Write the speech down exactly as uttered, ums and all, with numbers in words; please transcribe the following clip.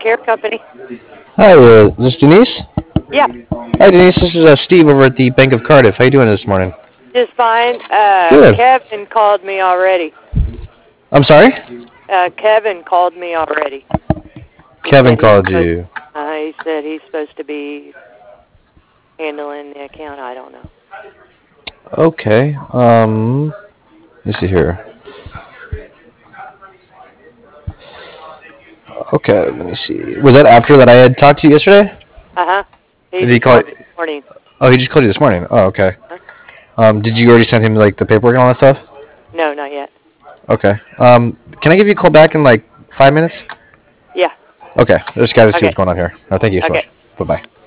Care Company. Hi, uh, is this Denise? Yeah, Hi, Denise. This is uh, Steve over at the Bank of Cardiff. How you doing this morning? just fine. Uh, Good. Kevin called me already. I'm sorry? Uh, Kevin called me already. He Kevin said he's called supposed, you. uh, he said he's supposed to be handling the account. I don't know. Okay. Um, let me see here. Okay, let me see. Was that after that I had talked to you yesterday? Uh huh. He Did he just call called you? me this morning. Oh, he just called you this morning. Oh, okay. Huh? Um, did you already send him like the paperwork and all that stuff? No, not yet. Okay. Um, can I give you a call back in like five minutes? Yeah. Okay. I just got to see Okay. what's going on here. No, thank you so Okay. much. Bye bye.